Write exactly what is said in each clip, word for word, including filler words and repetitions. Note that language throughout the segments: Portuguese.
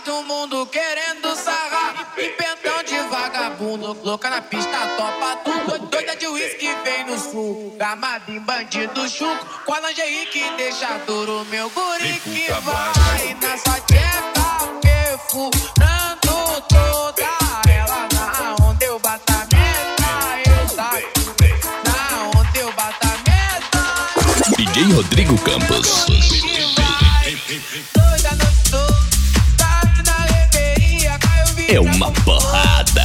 todo mundo querendo sarrar. E pentão de vagabundo, louca na pista, topa tudo. Doida de uísque vem no sul, gamado em bandido chuco. Com a lingerie que deixa duro, meu guri que vai na saqueta, perfurando toda ela. Na onde eu bato a meta, eu saio. Na onde eu bato a meta. D J Rodrigo Campos. É uma porrada.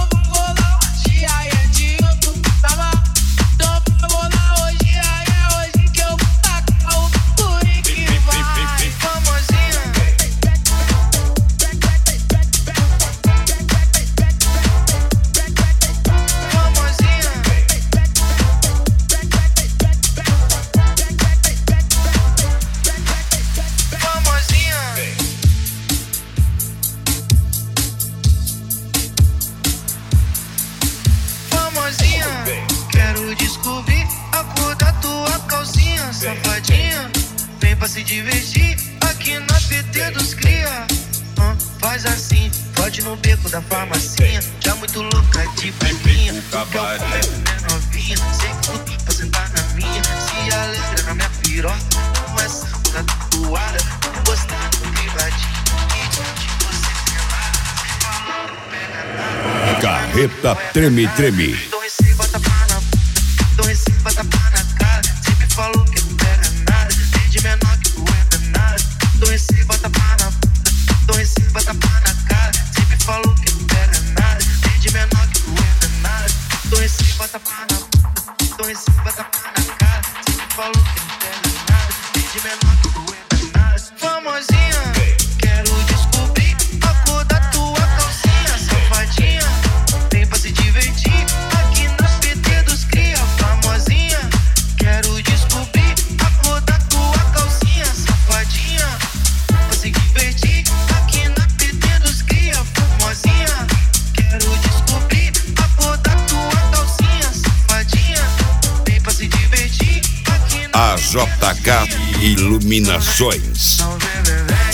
Quero descobrir a cor da tua calcinha, safadinha. Vem pra se divertir aqui na P T dos cria. ah, Faz assim, pode no beco da farmacinha. Já muito louca de balinha. Tu quer o pé, é novinha. Sei que tu pra sentar na minha. Se alegra na minha piroca. Não é saco da tatuada. Gostar do privadinho. E de você pelada. Você falou, não pega nada. Carreta treme, treme. Então receba tapa na, então receba tapa na cara. Sempre falou que não pega nada, desde menor que não é nada. Então receba tapa na, então receba tapa na cara. Sempre falou que não pega nada, desde menor que não é nada. Então receba tapa na, então receba tapa na cara. Sempre falou que não pega nada, desde menor que não é nada. Famosinha, quero descobrir a cor da tua calcinha, safadinha. Vem pra se divertir aqui na P T dos cria, famosinha. Quero descobrir a cor da tua calcinha, safadinha. Pra se divertir aqui na P T dos cria, famosinha. Quero descobrir a cor da tua calcinha, safadinha. Vem pra se divertir aqui na A J K Iluminações. Não vem, vem, vem.